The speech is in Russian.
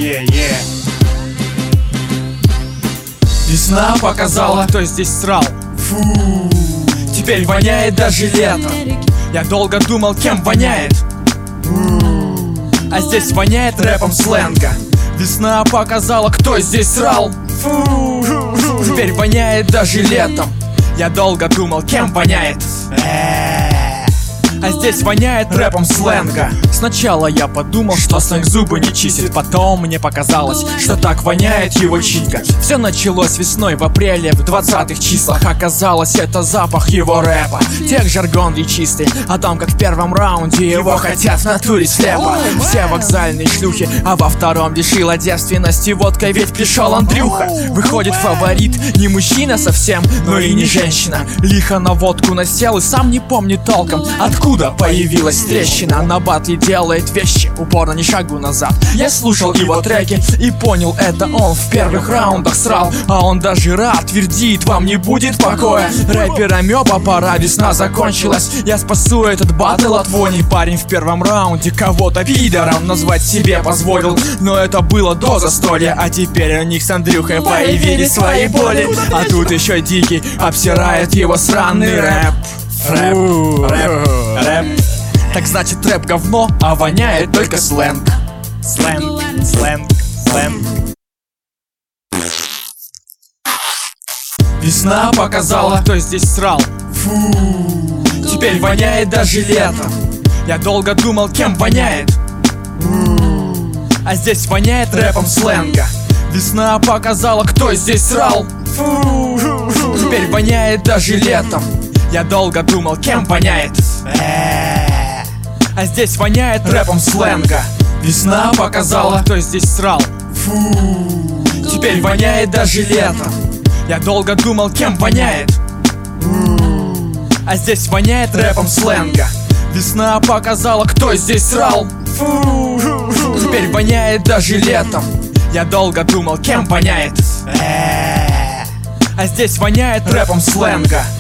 Весна показала, кто здесь срал. фу, теперь воняет даже летом. Я долго думал, кем воняет, А здесь воняет рэпом сленга. весна показала, кто здесь срал. Фу, теперь воняет даже летом. Я долго думал, кем воняет, А здесь воняет рэпом сленга. Сначала я подумал, что сленг зубы не чистит. Потом мне показалось, что так воняет его читка. Все началось весной в апреле, в 20-х числах. Оказалось, это запах его рэпа. Тех жаргон чистый, а там как в первом раунде его хотят в натуре слепо. Все вокзальные шлюхи, а во втором решила девственности водкой ведь пришел Андрюха. Выходит фаворит, не мужчина совсем, но и не женщина. Лихо на водку насел и сам не помнит толком, откуда появилась трещина. На батле делает вещи, упорно ни шагу назад. Я слушал его треки и понял, это он в первых раундах срал. А он даже рад, твердит, вам не будет покоя. Рэпер амеба, пора, весна закончилась. Я спасу этот батл от вони. Парень в первом раунде кого-то пидором назвать себе позволил, но это было до застолья. А теперь у них с Андрюхой появились свои боли. А тут еще Дикий обсирает его сраный рэп. Рэп. Так значит рэп говно, а воняет только сленг. Сленг. Весна показала, кто здесь срал. фу, теперь воняет даже летом. Я долго думал, кем воняет, А здесь воняет рэпом сленга. весна показала, кто здесь срал. Фу, теперь воняет даже летом. Я долго думал, кем воняет, А здесь воняет рэпом сленга. Весна показала, кто здесь срал. фу, теперь воняет даже летом. Я долго думал, кем воняет, А здесь воняет рэпом сленга. весна показала, кто здесь срал. Фу, теперь воняет даже летом. Я долго думал, кем воняет, А здесь воняет рэпом сленга.